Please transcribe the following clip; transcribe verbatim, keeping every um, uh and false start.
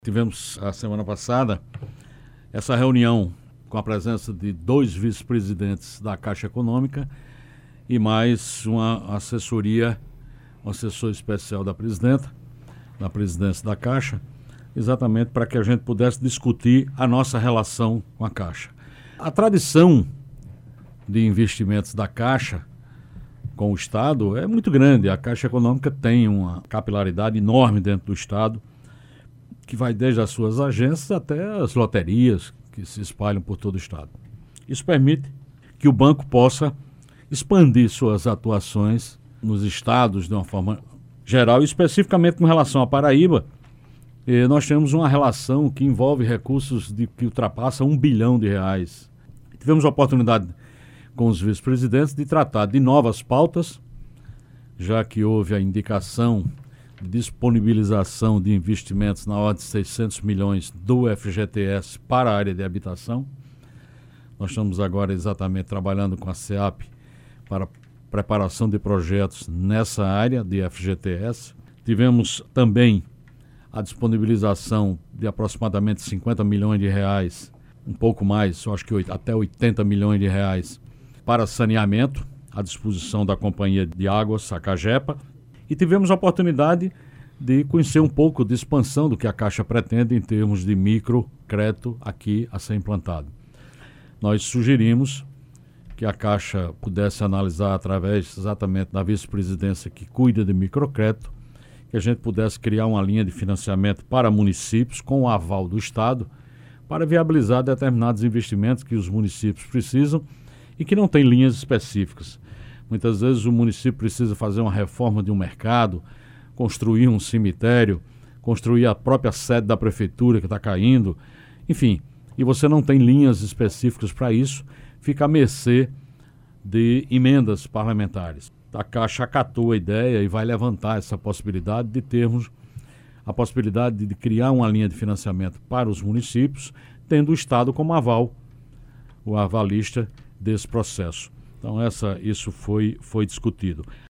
Tivemos a semana passada essa reunião com a presença de dois vice-presidentes da Caixa Econômica e mais uma assessoria, um assessor especial da presidenta, da presidência da Caixa, exatamente para que a gente pudesse discutir a nossa relação com a Caixa. A tradição de investimentos da Caixa com o Estado é muito grande. A Caixa Econômica tem uma capilaridade enorme dentro do Estado, que vai desde as suas agências até as loterias que se espalham por todo o Estado. Isso permite que o banco possa expandir suas atuações nos estados de uma forma geral, e especificamente com relação à Paraíba. Eh, nós temos uma relação que envolve recursos de, que ultrapassam um bilhão de reais. Tivemos a oportunidade com os vice-presidentes de tratar de novas pautas, já que houve a indicação de disponibilização de investimentos na ordem de seiscentos milhões do F G T S para a área de habitação. Nós estamos agora exatamente trabalhando com a SEAP para preparação de projetos nessa área de F G T S. Tivemos também a disponibilização de aproximadamente cinquenta milhões de reais, um pouco mais, eu acho que até oitenta milhões de reais, para saneamento, à disposição da Companhia de Águas, a Cagepa. E tivemos a oportunidade de conhecer um pouco de expansão do que a Caixa pretende em termos de microcrédito aqui a ser implantado. Nós sugerimos que a Caixa pudesse analisar através exatamente da vice-presidência que cuida de microcrédito, que a gente pudesse criar uma linha de financiamento para municípios com o aval do Estado para viabilizar determinados investimentos que os municípios precisam e que não têm linhas específicas. Muitas vezes o município precisa fazer uma reforma de um mercado, construir um cemitério, construir a própria sede da prefeitura que está caindo, enfim, e você não tem linhas específicas para isso, fica à mercê de emendas parlamentares. A Caixa acatou a ideia e vai levantar essa possibilidade de termos a possibilidade de criar uma linha de financiamento para os municípios, tendo o Estado como aval, o avalista desse processo. Então essa, isso foi, foi discutido.